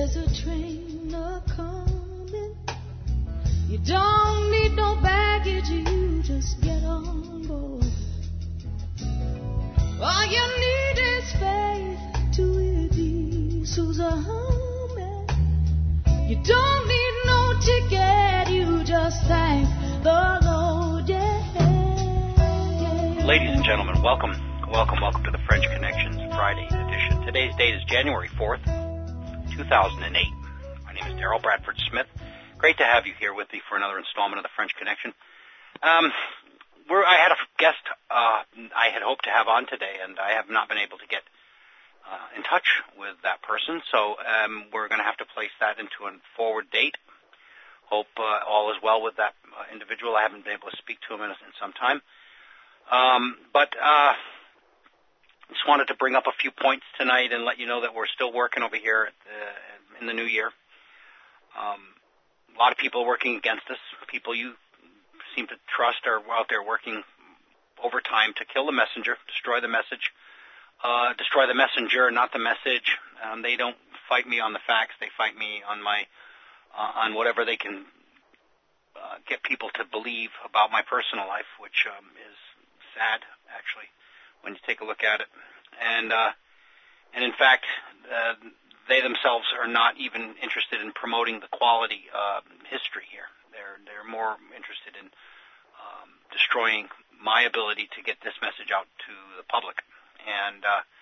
There's a train a-comin'. You don't need no baggage, you just get on board. All you need is faith to hear these who's a humming. You don't need no ticket, you just thank the Lord, yeah. Ladies and gentlemen, welcome to the French Connections Friday edition. Today's date is January 4th, 2008. My name is Daryl Bradford Smith. Great to have you here with me for another installment of the French Connection. I had a guest I had hoped to have on today, and I have not been able to get in touch with that person, so we're going to have to place that into a forward date. Hope all is well with that individual. I haven't been able to speak to him in some time. But just wanted to bring up a few points tonight and let you know that we're still working over here in the new year. A lot of people working against us. People you seem to trust are out there working overtime to kill the messenger, destroy the message, destroy the messenger, not the message. They don't fight me on the facts. They fight me on on whatever they can get people to believe about my personal life, which is sad, actually, when you take a look at it. And in fact, they themselves are not even interested in promoting the quality history here. They're more interested in destroying my ability to get this message out to the public. And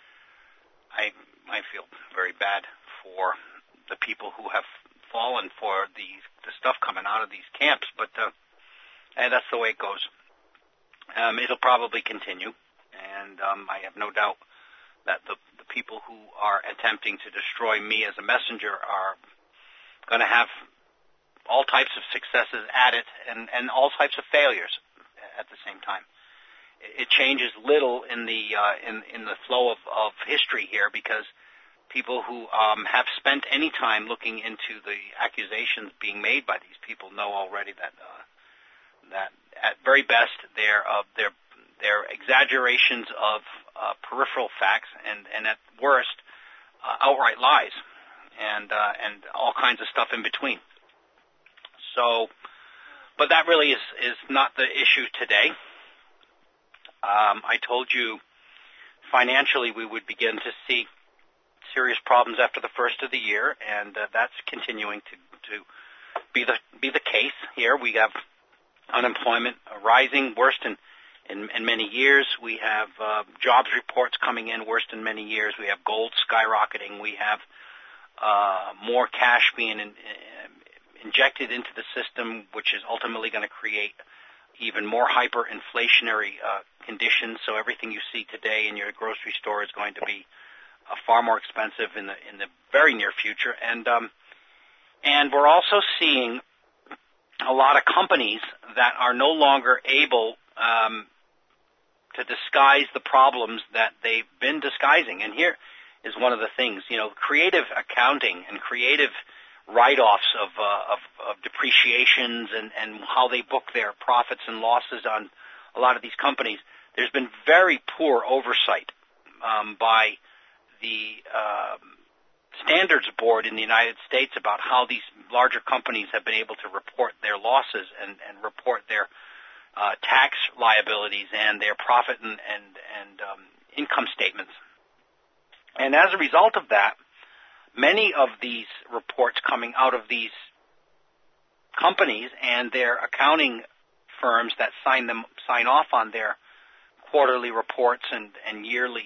I feel very bad for the people who have fallen for the stuff coming out of these camps, but and that's the way it goes. It'll probably continue, and I have no doubt that the people who are attempting to destroy me as a messenger are going to have all types of successes at it and all types of failures at the same time. It changes little in the flow of history here, because people who have spent any time looking into the accusations being made by these people know already that at very best they're exaggerations of peripheral facts, and at worst outright lies, and all kinds of stuff in between. So, but that really is not the issue today. I told you financially we would begin to see serious problems after the first of the year, and that's continuing to be the case here. We have unemployment rising, worst in many years. We have jobs reports coming in, worst in many years. We have gold skyrocketing. We have more cash being injected into the system, which is ultimately going to create even more hyperinflationary conditions. So everything you see today in your grocery store is going to be far more expensive in the very near future. And we're also seeing a lot of companies that are no longer able to disguise the problems that they've been disguising. And here is one of the things, creative accounting and creative write-offs of depreciations and how they book their profits and losses on a lot of these companies. There's been very poor oversight by the Standards Board in the United States about how these larger companies have been able to report their losses and report their tax liabilities and their profit and income statements. And as a result of that, many of these reports coming out of these companies and their accounting firms that sign off on their quarterly reports and yearly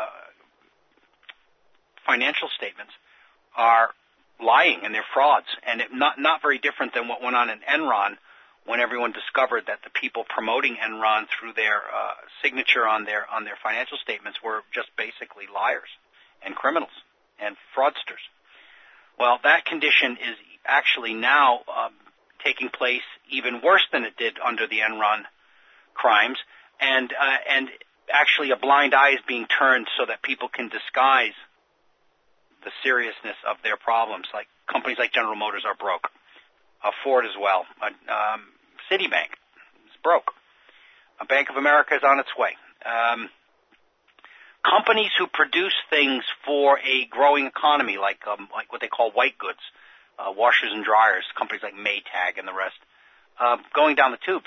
financial statements are lying, and they're frauds. And not very different than what went on in Enron, when everyone discovered that the people promoting Enron through their signature on their financial statements were just basically liars and criminals and fraudsters. Well, that condition is actually now taking place even worse than it did under the Enron crimes, and actually a blind eye is being turned so that people can disguise the seriousness of their problems. Like companies like General Motors are broke, Ford as well, Citibank is broke, Bank of America is on its way. companies who produce things for a growing economy, like what they call white goods, washers and dryers, companies like Maytag and the rest, going down the tubes.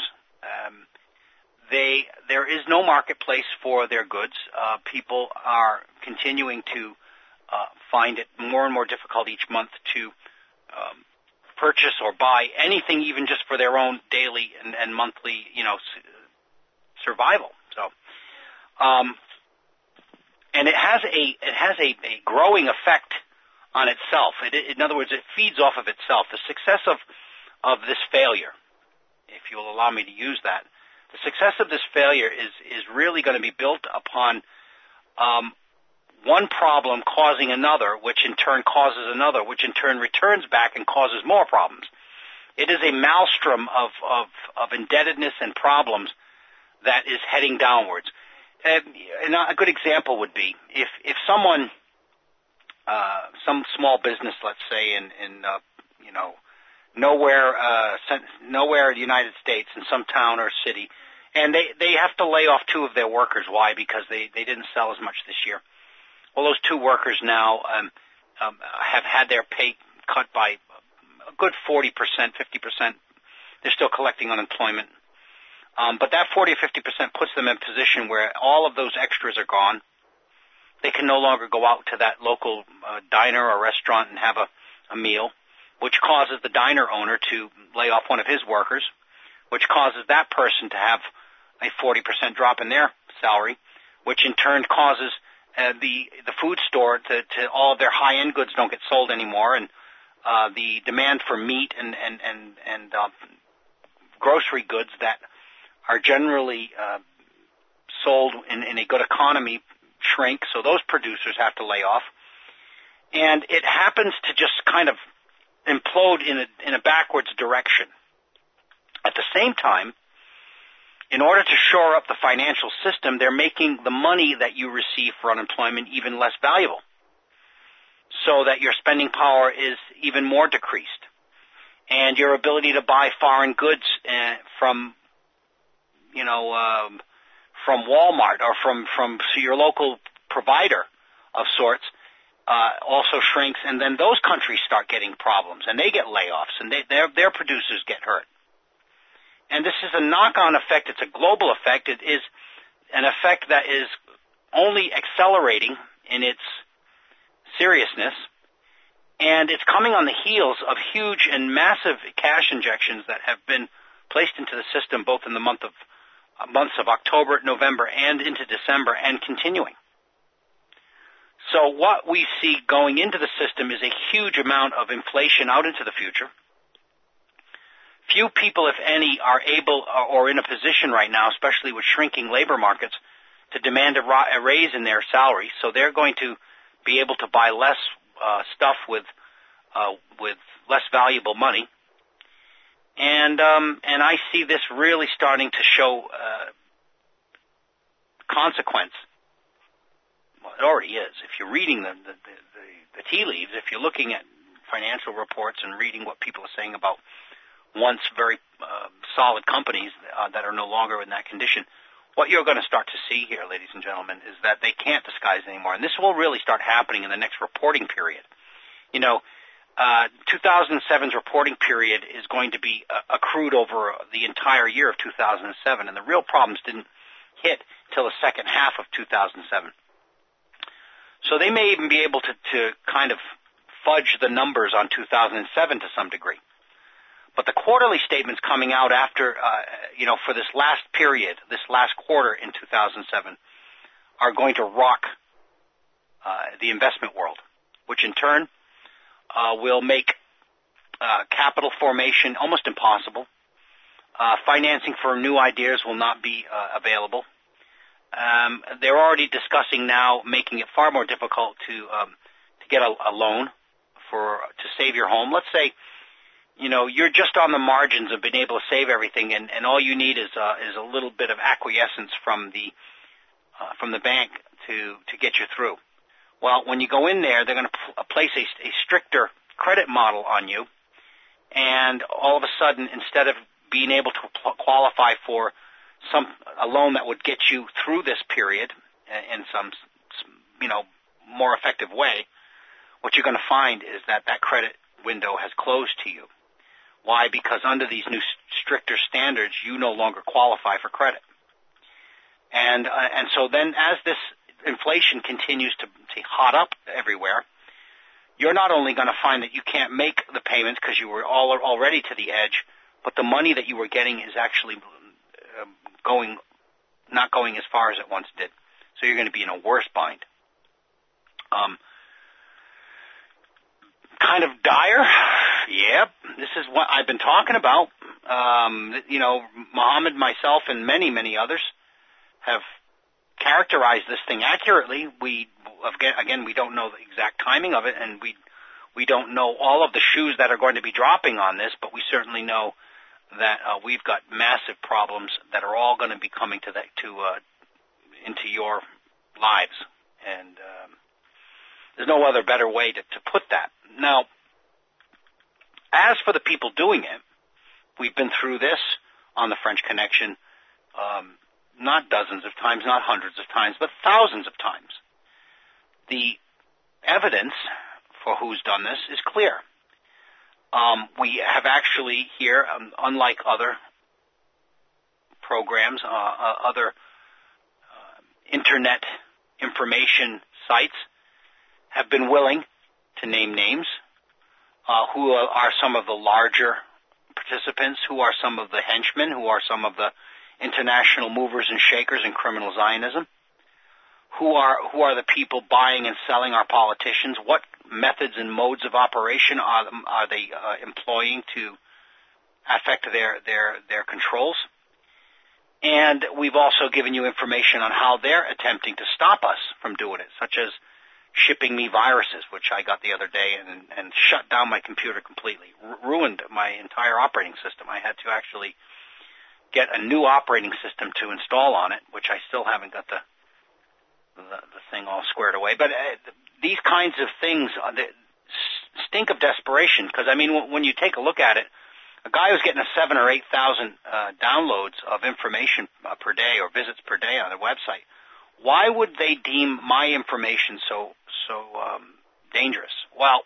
There is no marketplace for their goods. People are continuing to find it more and more difficult each month to purchase or buy anything, even just for their own daily and monthly, survival. So, and it has a growing effect on itself. In other words, it feeds off of itself. The success of this failure, if you will allow me to use that, the success of this failure is really going to be built upon one problem causing another, which in turn causes another, which in turn returns back and causes more problems. It is a maelstrom of indebtedness and problems that is heading downwards. And a good example would be if someone, some small business, let's say in nowhere in the United States, in some town or city, and they have to lay off 2 of their workers. Why? Because they didn't sell as much this year. Well, those 2 workers now have had their pay cut by a good 40%, 50%. They're still collecting unemployment. But that 40 or 50% puts them in a position where all of those extras are gone. They can no longer go out to that local diner or restaurant and have a meal, which causes the diner owner to lay off one of his workers, which causes that person to have a 40% drop in their salary, which in turn causes the food store to all of their high-end goods don't get sold anymore, and the demand for meat and grocery goods that are generally sold in a good economy shrink, so those producers have to lay off. And it happens to just kind of implode in a backwards direction. At the same time, in order to shore up the financial system, they're making the money that you receive for unemployment even less valuable, so that your spending power is even more decreased. And your ability to buy foreign goods from Walmart or from your local provider of sorts also shrinks, and then those countries start getting problems, and they get layoffs, and their producers get hurt. And this is a knock-on effect. It's a global effect. It is an effect that is only accelerating in its seriousness, and it's coming on the heels of huge and massive cash injections that have been placed into the system both in the months of October, November, and into December, and continuing. So what we see going into the system is a huge amount of inflation out into the future. Few people, if any, are able or in a position right now, especially with shrinking labor markets, to demand a raise in their salary. So they're going to be able to buy less stuff with less valuable money. And I see this really starting to show consequence. Well, it already is. If you're reading the tea leaves, if you're looking at financial reports and reading what people are saying about once very solid companies that are no longer in that condition, what you're going to start to see here, ladies and gentlemen, is that they can't disguise anymore. And this will really start happening in the next reporting period. 2007's reporting period is going to be accrued over the entire year of 2007, and the real problems didn't hit till the second half of 2007. So they may even be able to kind of fudge the numbers on 2007 to some degree. But the quarterly statements coming out after, for this last period, this last quarter in 2007, are going to rock the investment world, which in turn will make capital formation almost impossible. Financing for new ideas will not be available. They're already discussing now making it far more difficult to get a loan to save your home. Let's say, you're just on the margins of being able to save everything, and all you need is a little bit of acquiescence from the bank to get you through. Well, when you go in there, they're going to place a stricter credit model on you, and all of a sudden, instead of being able to qualify for a loan that would get you through this period in some more effective way, what you're going to find is that credit window has closed to you. Why? Because under these new stricter standards, you no longer qualify for credit. And so then as this inflation continues to hot up everywhere, you're not only going to find that you can't make the payments because you were already to the edge, but the money that you were getting is actually not going as far as it once did. So you're going to be in a worse bind. Kind of dire. Yep, this is what I've been talking about. Muhammad, myself, and many, many others have characterized this thing accurately. We don't know the exact timing of it, and we don't know all of the shoes that are going to be dropping on this, but we certainly know that we've got massive problems that are all going to be coming into your lives, and there's no other better way to put that. Now, as for the people doing it, we've been through this on the French Connection, not dozens of times, not hundreds of times, but thousands of times. The evidence for who's done this is clear. We have actually here, unlike other programs, other internet information sites, have been willing to name names. Who are some of the larger participants? Who are some of the henchmen? Who are some of the international movers and shakers in criminal Zionism? Who are the people buying and selling our politicians? What methods and modes of operation are they employing to affect their controls? And we've also given you information on how they're attempting to stop us from doing it, such as shipping me viruses, which I got the other day and shut down my computer completely, ruined my entire operating system. I had to actually get a new operating system to install on it, which I still haven't got the thing all squared away. But these kinds of things stink of desperation, because, I mean, when you take a look at it, a guy who's getting 7,000 or 8,000 downloads of information per day or visits per day on their website, why would they deem my information so dangerous? Well,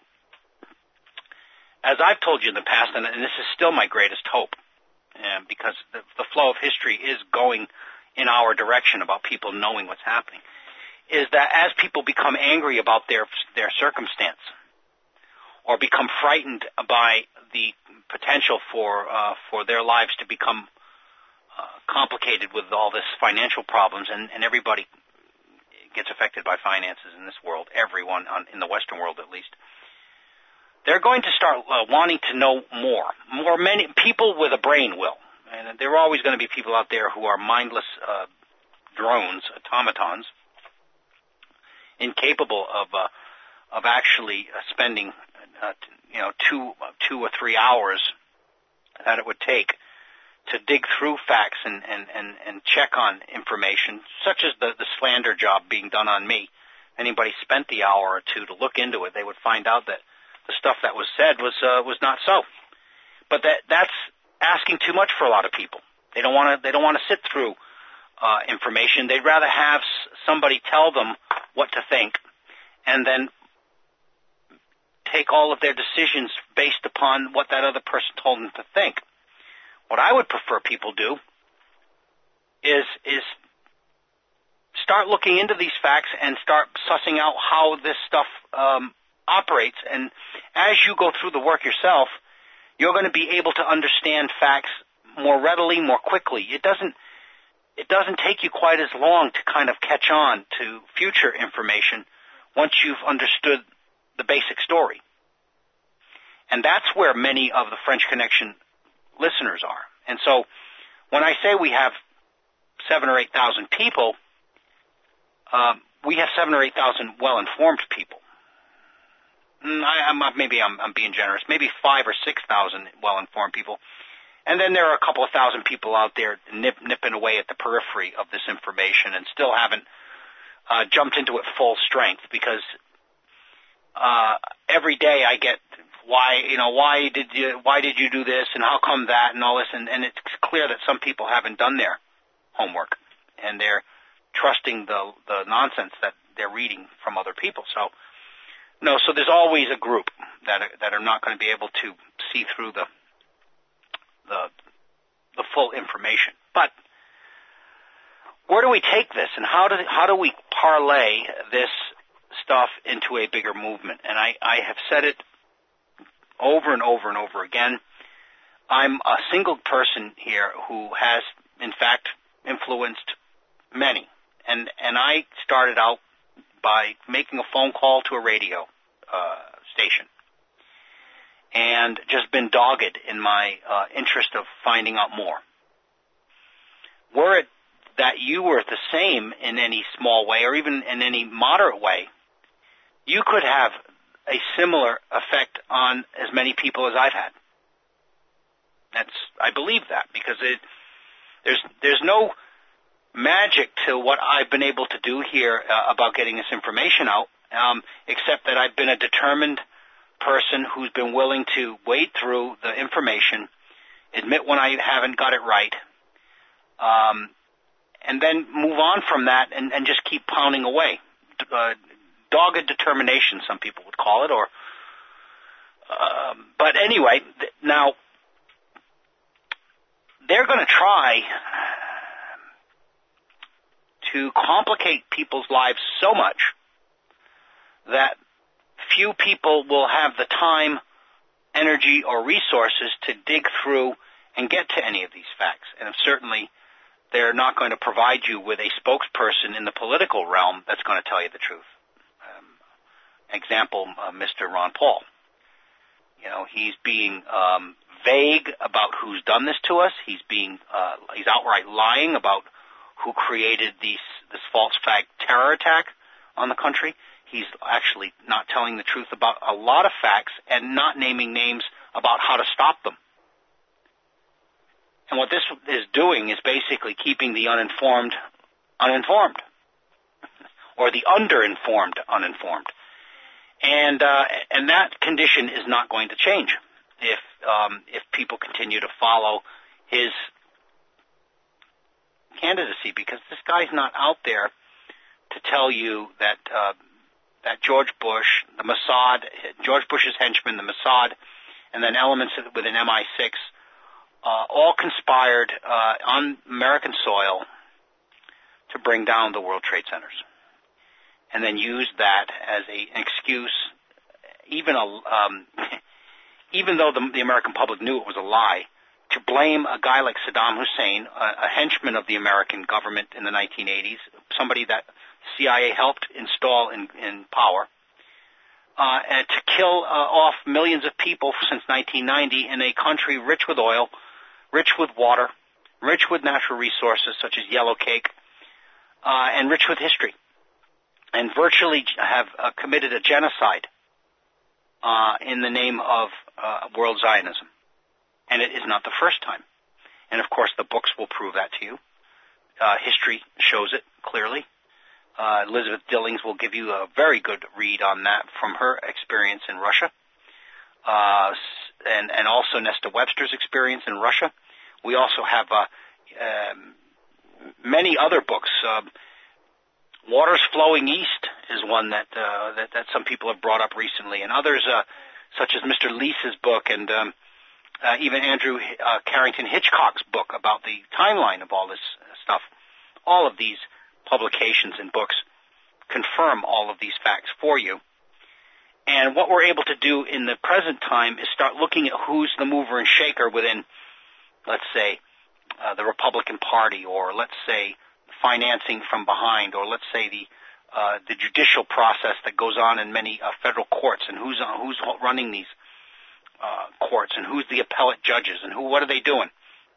as I've told you in the past, and this is still my greatest hope, because the flow of history is going in our direction about people knowing what's happening, is that as people become angry about their circumstance or become frightened by the potential for their lives to become complicated with all this financial problems, and everybody gets affected by finances in this world, everyone in the Western world at least, they're going to start wanting to know more. Many people with a brain will. And there are always going to be people out there who are mindless drones, automatons, incapable of actually spending 2 or 3 hours that it would take to dig through facts and check on information, such as the slander job being done on me. Anybody spent the hour or two to look into it, they would find out that the stuff that was said was not so. But that's asking too much for a lot of people. They don't want to sit through information. They'd rather have somebody tell them what to think, and then take all of their decisions based upon what that other person told them to think. What I would prefer people do is start looking into these facts and start sussing out how this stuff operates. And as you go through the work yourself, you're going to be able to understand facts more readily, more quickly. It doesn't take you quite as long to kind of catch on to future information once you've understood the basic story. And that's where many of the French Connection listeners are. And so when I say we have 7,000 or 8,000 people, we have 7,000 or 8,000 well-informed people. Maybe I'm being generous. Maybe 5,000 or 6,000 well-informed people. And then there are a couple of thousand people out there nipping away at the periphery of this information and still haven't jumped into it full strength, because every day I get why did you do this, and how come that, and all this, and it's clear that some people haven't done their homework, and they're trusting the nonsense that they're reading from other people. So so there's always a group that are not going to be able to see through the full information. But where do we take this, and how do we parlay this stuff into a bigger movement? And I have said it over and over and over again. I'm a single person here who has, in fact, influenced many. And I started out by making a phone call to a radio station and just been dogged in my interest of finding out more. Were it that you were the same in any small way or even in any moderate way, you could have a similar effect on as many people as I've had. I believe that, because there's no magic to what I've been able to do here about getting this information out, except that I've been a determined person who's been willing to wade through the information, admit when I haven't got it right, and then move on from that and just keep pounding away. Dogged determination, some people would call it, but anyway, now they're going to try to complicate people's lives so much that few people will have the time, energy, or resources to dig through and get to any of these facts. And certainly they're not going to provide you with a spokesperson in the political realm that's going to tell you the truth. Example, Mr. Ron Paul. He's being vague about who's done this to us. He's outright lying about who created this false flag terror attack on the country. He's actually not telling the truth about a lot of facts and not naming names about how to stop them. And what this is doing is basically keeping the uninformed uninformed, or the underinformed uninformed. And that condition is not going to change if people continue to follow his candidacy, because this guy's not out there to tell you that that George Bush, the Mossad, George Bush's henchmen, the Mossad, and then elements within MI6 all conspired on American soil to bring down the World Trade Centers, and then used that as an excuse, even though the American public knew it was a lie, to blame a guy like Saddam Hussein, a henchman of the American government in the 1980s, somebody that CIA helped install in power, and to kill off millions of people since 1990 in a country rich with oil, rich with water, rich with natural resources such as yellow cake, and rich with history, and virtually have committed a genocide in the name of world Zionism. And it is not the first time. And, of course, the books will prove that to you. History shows it clearly. Elizabeth Dillings will give you a very good read on that from her experience in Russia, and also Nesta Webster's experience in Russia. We also have many other books. Waters Flowing East is one that some people have brought up recently, and others such as Mr. Leese's book, and even Andrew Carrington Hitchcock's book about the timeline of all this stuff. All of these publications and books confirm all of these facts for you. And what we're able to do in the present time is start looking at who's the mover and shaker within, let's say, the Republican Party, or let's say financing from behind, or let's say the judicial process that goes on in many federal courts, and who's running these courts, and who's the appellate judges, and what are they doing?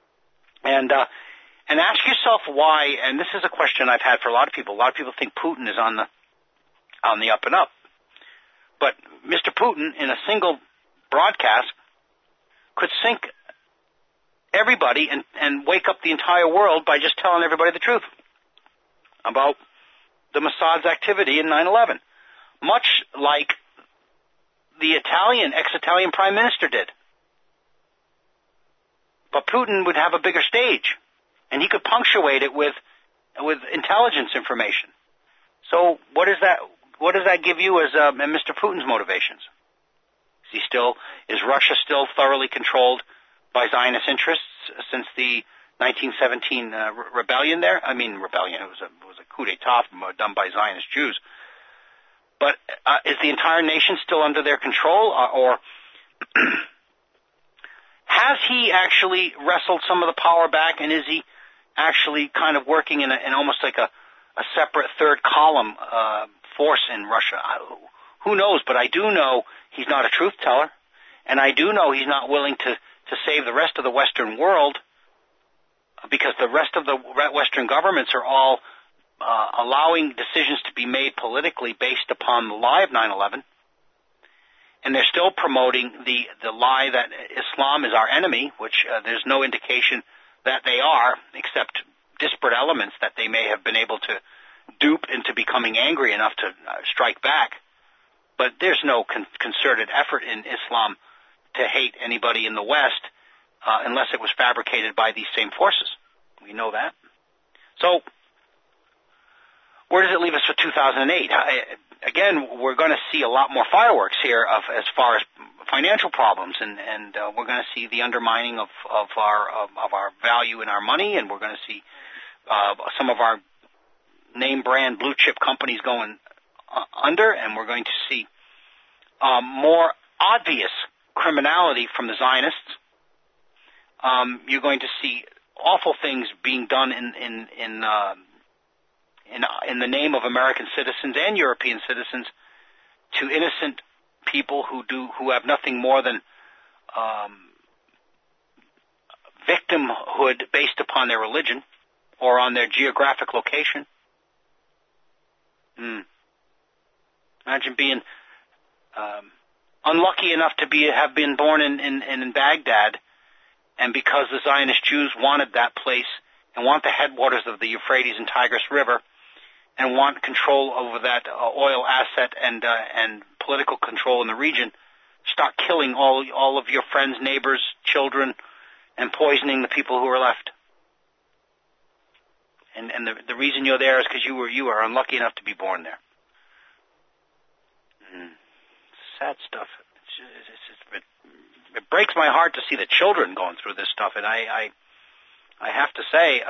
And ask yourself why. And this is a question I've had for a lot of people. A lot of people think Putin is on the up and up, but Mr. Putin, in a single broadcast, could sink everybody and wake up the entire world by just telling everybody the truth about the Mossad's activity in 9/11, much like the ex-Italian prime minister did. But Putin would have a bigger stage, and he could punctuate it with intelligence information. So what does that give you as Mr. Putin's motivations? Is Russia still thoroughly controlled by Zionist interests since the 1917 rebellion there? I mean, rebellion. It was a coup d'état done by Zionist Jews. But is the entire nation still under their control, or has he actually wrestled some of the power back, and is he actually kind of working in almost like a separate third column force in Russia? Who knows? But I do know he's not a truth teller, and I do know he's not willing to save the rest of the Western world, because the rest of the Western governments are all allowing decisions to be made politically based upon the lie of 9/11, and they're still promoting the lie that Islam is our enemy, which there's no indication that they are, except disparate elements that they may have been able to dupe into becoming angry enough to strike back. But there's no concerted effort in Islam to hate anybody in the West unless it was fabricated by these same forces. We know that. So where does it leave us for 2008? Again, we're going to see a lot more fireworks here as far as financial problems, and we're going to see the undermining of our value in our money, and we're going to see some of our name brand blue chip companies going under, and we're going to see more obvious criminality from the Zionists. You're going to see awful things being done in the name of American citizens and European citizens to innocent people who have nothing more than victimhood based upon their religion or on their geographic location. Imagine being unlucky enough to have been born in Baghdad, and because the Zionist Jews wanted that place and want the headwaters of the Euphrates and Tigris River, and want control over that oil asset and political control in the region, start killing all of your friends, neighbors, children, and poisoning the people who are left. And the reason you're there is because you are unlucky enough to be born there. Sad stuff. It breaks my heart to see the children going through this stuff, and I have to say,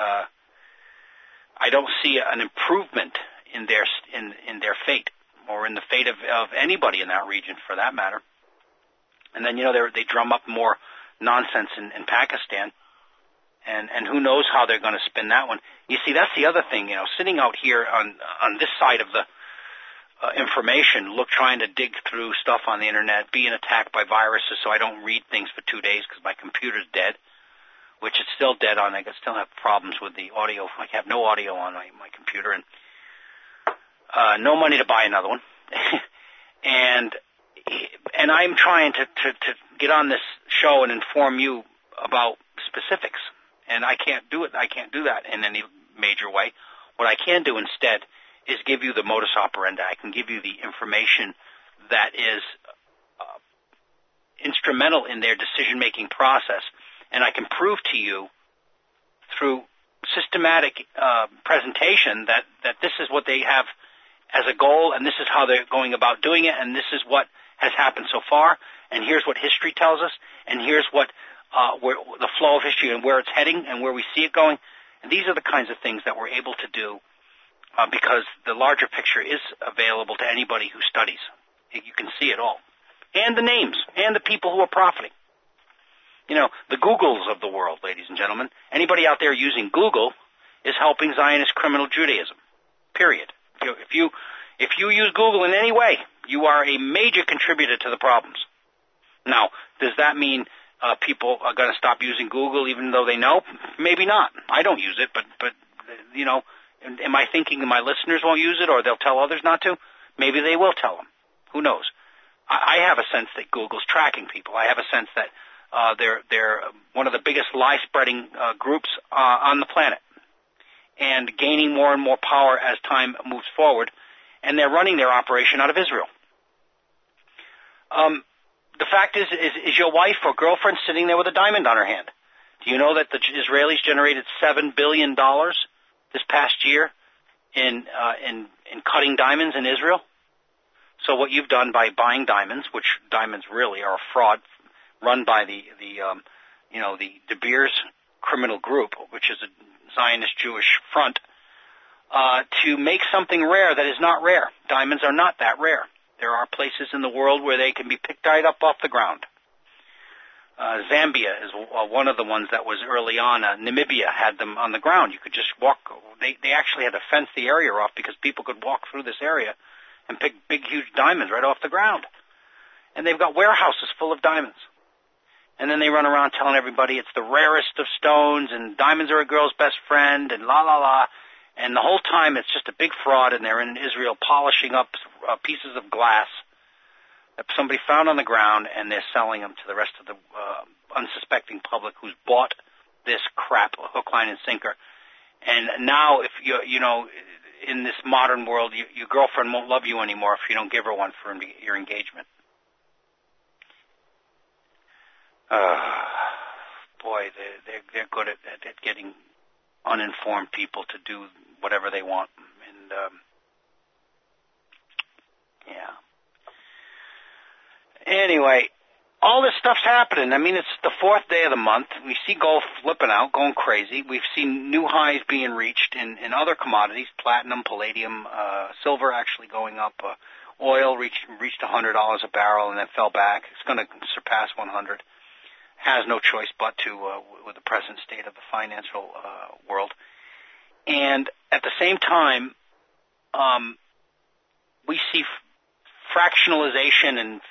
I don't see an improvement in their fate, or in the fate of anybody in that region, for that matter. And then they drum up more nonsense in Pakistan, and who knows how they're going to spin that one. You see, that's the other thing. Sitting out here on this side of the information, trying to dig through stuff on the internet, being attacked by viruses, so I don't read things for 2 days because my computer's dead. Which is still dead on. I still have problems with the audio. I have no audio on my computer, and no money to buy another one. and I'm trying to get on this show and inform you about specifics, and I can't do it. I can't do that in any major way. What I can do instead is give you the modus operandi. I can give you the information that is instrumental in their decision-making process. And I can prove to you through systematic presentation that this is what they have as a goal, and this is how they're going about doing it, and this is what has happened so far, and here's what history tells us, and here's what where the flow of history and where it's heading and where we see it going. And these are the kinds of things that we're able to do because the larger picture is available to anybody who studies. You can see it all. And the names, and the people who are profiting. The Googles of the world, ladies and gentlemen. Anybody out there using Google is helping Zionist criminal Judaism. Period. If you use Google in any way, you are a major contributor to the problems. Now, does that mean people are going to stop using Google even though they know? Maybe not. I don't use it, but am I thinking that my listeners won't use it or they'll tell others not to? Maybe they will tell them. Who knows? I have a sense that Google's tracking people. I have a sense that they're one of the biggest lie-spreading groups on the planet, and gaining more and more power as time moves forward, and they're running their operation out of Israel. The fact is your wife or girlfriend sitting there with a diamond on her hand? Do you know that the Israelis generated $7 billion this past year in cutting diamonds in Israel. So what you've done by buying diamonds, which diamonds really are a fraud, run by the De Beers criminal group, which is a Zionist Jewish front, to make something rare that is not rare. Diamonds are not that rare. There are places in the world where they can be picked right up off the ground. Zambia is one of the ones that was early on. Namibia had them on the ground. You could just walk. They actually had to fence the area off because people could walk through this area and pick big, huge diamonds right off the ground. And they've got warehouses full of diamonds. And then they run around telling everybody it's the rarest of stones and diamonds are a girl's best friend and la, la, la. And the whole time it's just a big fraud, and they're in Israel polishing up pieces of glass that somebody found on the ground, and they're selling them to the rest of the unsuspecting public who's bought this crap, hook, line, and sinker. And now, if in this modern world, your girlfriend won't love you anymore if you don't give her one for your engagement. Boy, they're good at getting uninformed people to do whatever they want, and yeah. Anyway, all this stuff's happening. I mean, it's the fourth day of the month. We see gold flipping out, going crazy. We've seen new highs being reached in other commodities: platinum, palladium, silver actually going up. Oil reached $100 a barrel and then fell back. It's going to surpass 100. Has no choice but to with the present state of the financial world. And at the same time, we see fractionalization and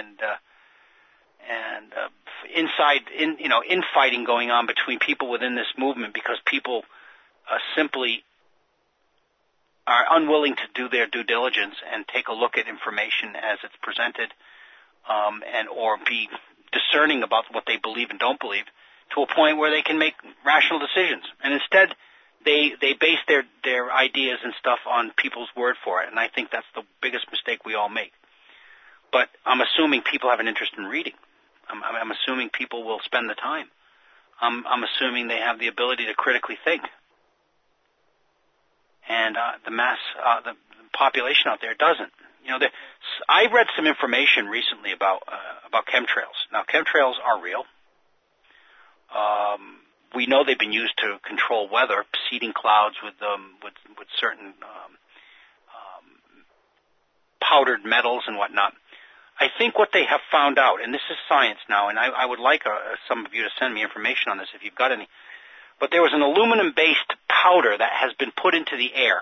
infighting going on between people within this movement because people simply are unwilling to do their due diligence and take a look at information as it's presented, or be discerning about what they believe and don't believe to a point where they can make rational decisions. And instead, they base their ideas and stuff on people's word for it. And I think that's the biggest mistake we all make. But I'm assuming people have an interest in reading. I'm assuming people will spend the time. I'm assuming they have the ability to critically think. And the population out there doesn't. I read some information recently about chemtrails. Now, chemtrails are real. We know they've been used to control weather, seeding clouds with certain powdered metals and whatnot. I think what they have found out, and this is science now, and I would like some of you to send me information on this if you've got any, but there was an aluminum-based powder that has been put into the air.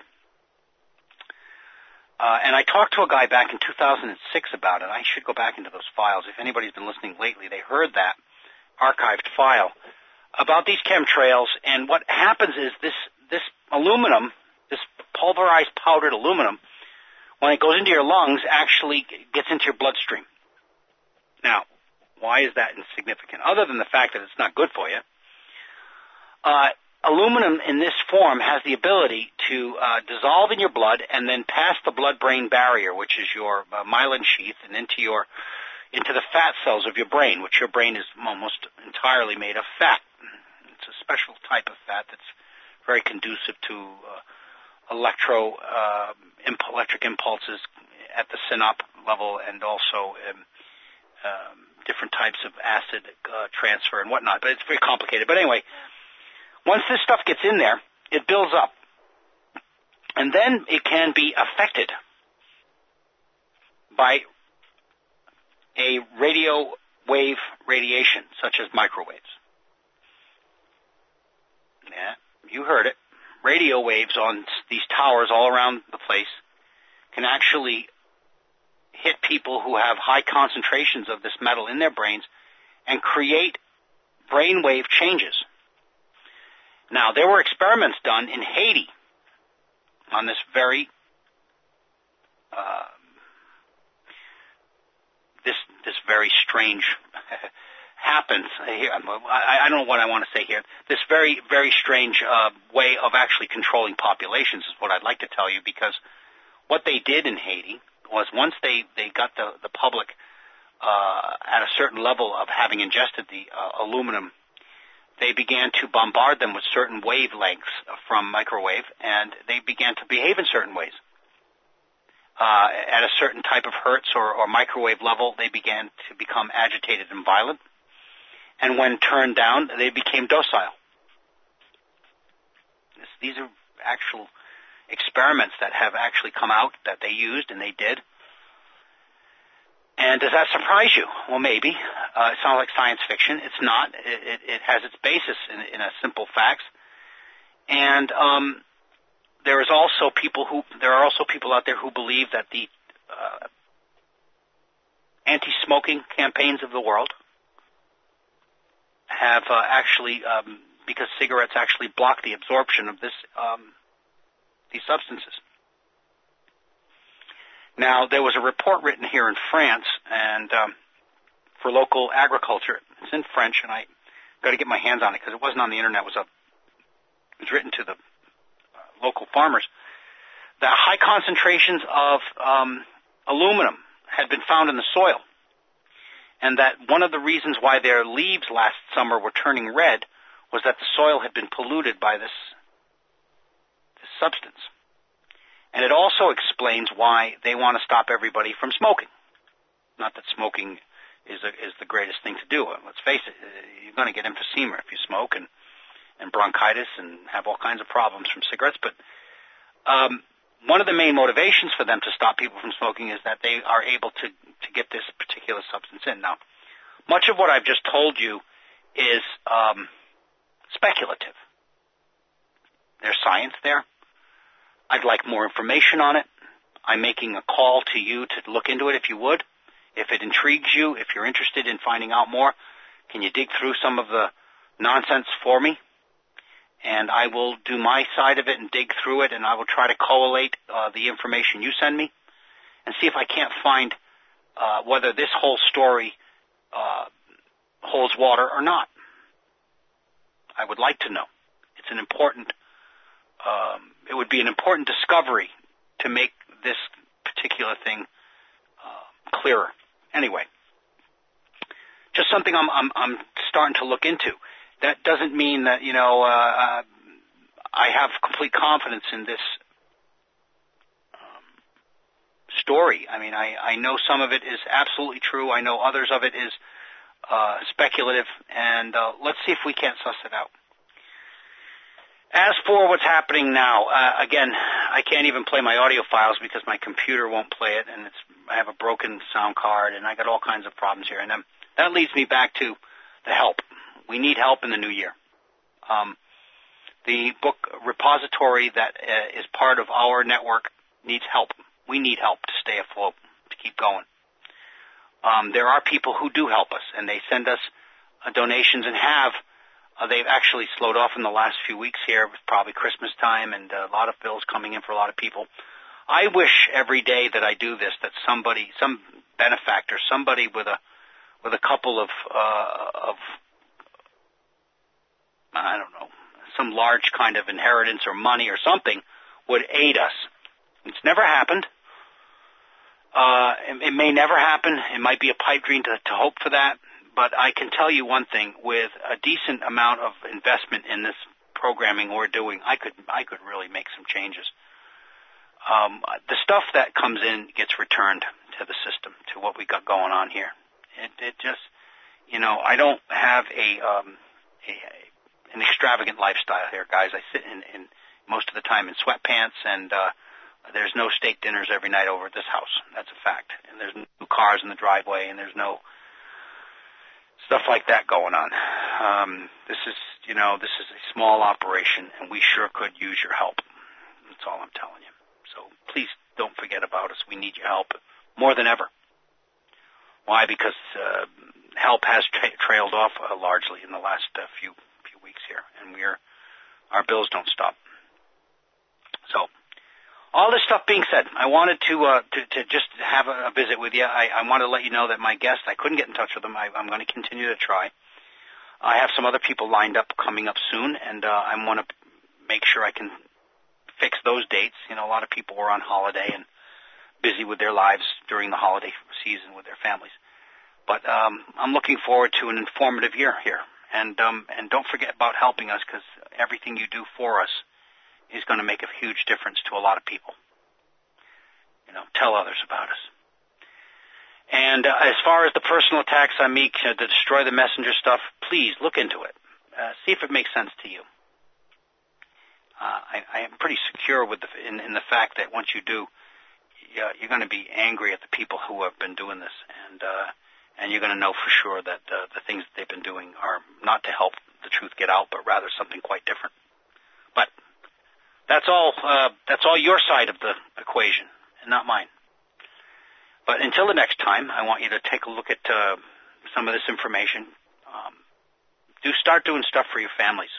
And I talked to a guy back in 2006 about it. I should go back into those files. If anybody's been listening lately, they heard that archived file about these chemtrails. And what happens is this aluminum, this pulverized powdered aluminum, when it goes into your lungs, actually gets into your bloodstream. Now, why is that insignificant? Other than the fact that it's not good for you, aluminum in this form has the ability to dissolve in your blood and then pass the blood-brain barrier, which is your myelin sheath, and into the fat cells of your brain, which your brain is almost entirely made of fat. It's a special type of fat that's very conducive to electric impulses at the synapse level, and also different types of acid transfer and whatnot. But it's very complicated. But anyway, once this stuff gets in there, it builds up. And then it can be affected by a radio wave radiation, such as microwaves. Yeah, you heard it. Radio waves on these towers all around the place can actually hit people who have high concentrations of this metal in their brains and create brainwave changes. Now, there were experiments done in Haiti on this very this very strange happens here. I don't know what I want to say here. This very, very strange way of actually controlling populations is what I'd like to tell you, because what they did in Haiti was, once they got the public at a certain level of having ingested the aluminum they began to bombard them with certain wavelengths from microwave, and they began to behave in certain ways. At a certain type of hertz or microwave level, they began to become agitated and violent. And when turned down, they became docile. These are actual experiments that have actually come out that they used and they did. And does that surprise you? Well, maybe. It sounds like science fiction. It's not. It has its basis in a simple facts. And there are also people out there who believe that the anti-smoking campaigns of the world have actually, because cigarettes actually block the absorption of these substances. Now, there was a report written here in France, and for local agriculture. It's in French, and I got to get my hands on it because it wasn't on the internet. It was written to the local farmers. That high concentrations of aluminum had been found in the soil, and that one of the reasons why their leaves last summer were turning red was that the soil had been polluted by this substance. And it also explains why they want to stop everybody from smoking. Not that smoking is the greatest thing to do. Let's face it, you're going to get emphysema if you smoke, and bronchitis, and have all kinds of problems from cigarettes. But one of the main motivations for them to stop people from smoking is that they are able to get this particular substance in. Now, much of what I've just told you is speculative. There's science there. I'd like more information on it. I'm making a call to you to look into it if you would. If it intrigues you, if you're interested in finding out more, can you dig through some of the nonsense for me? And I will do my side of it and dig through it, and I will try to collate the information you send me and see if I can't find whether this whole story holds water or not. I would like to know. It's an important it would be an important discovery to make this particular thing clearer. Anyway, just something I'm starting to look into. That doesn't mean that I have complete confidence in this story. I mean, I know some of it is absolutely true. I know others of it is speculative, and let's see if we can't suss it out. As for what's happening now, again, I can't even play my audio files because my computer won't play it, and I have a broken sound card, and I got all kinds of problems here. And that leads me back to the help. We need help in the new year. The book repository that is part of our network needs help. We need help to stay afloat, to keep going. There are people who do help us, and they send us donations and have. They've actually slowed off in the last few weeks here. It was probably Christmas time and a lot of bills coming in for a lot of people. I wish every day that I do this that somebody, some benefactor, somebody with a couple of I don't know, some large kind of inheritance or money or something would aid us. It's never happened. It may never happen. It might be a pipe dream to hope for that. But I can tell you one thing, with a decent amount of investment in this programming we're doing, I could really make some changes. The stuff that comes in gets returned to the system, to what we got going on here. It just, I don't have an extravagant lifestyle here, guys. I sit in most of the time in sweatpants, and there's no steak dinners every night over at this house. That's a fact. And there's no cars in the driveway, and there's no stuff like that going on. This is a small operation, and we sure could use your help. That's all I'm telling you. So please don't forget about us. We need your help more than ever. Why? Because help has trailed off largely in the last few weeks here, and our bills don't stop. So, all this stuff being said, I wanted to just have a visit with you. I want to let you know that my guest, I couldn't get in touch with them. I'm going to continue to try. I have some other people lined up coming up soon, and I want to make sure I can fix those dates. A lot of people were on holiday and busy with their lives during the holiday season with their families. But I'm looking forward to an informative year here, And don't forget about helping us, because everything you do for us is going to make a huge difference to a lot of people. Tell others about us. And as far as the personal attacks on me to destroy the messenger stuff, please look into it. See if it makes sense to you. I am pretty secure in the fact that once you do, you're going to be angry at the people who have been doing this, and you're going to know for sure that the things that they've been doing are not to help the truth get out, but rather something quite different. But that's all your side of the equation, and not mine. But until the next time, I want you to take a look at some of this information. Start doing stuff for your families.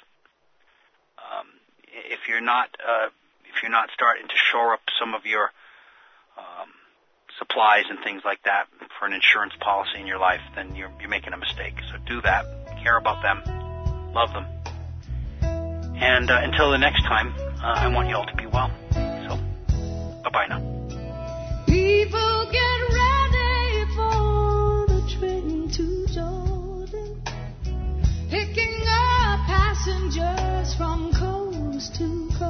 If you're not starting to shore up some of your supplies and things like that for an insurance policy in your life, then you're making a mistake. So do that. Care about them. Love them. And until the next time, I want you all to be well. So, bye-bye now. People get ready for the train to Jordan, picking up passengers from coast to coast.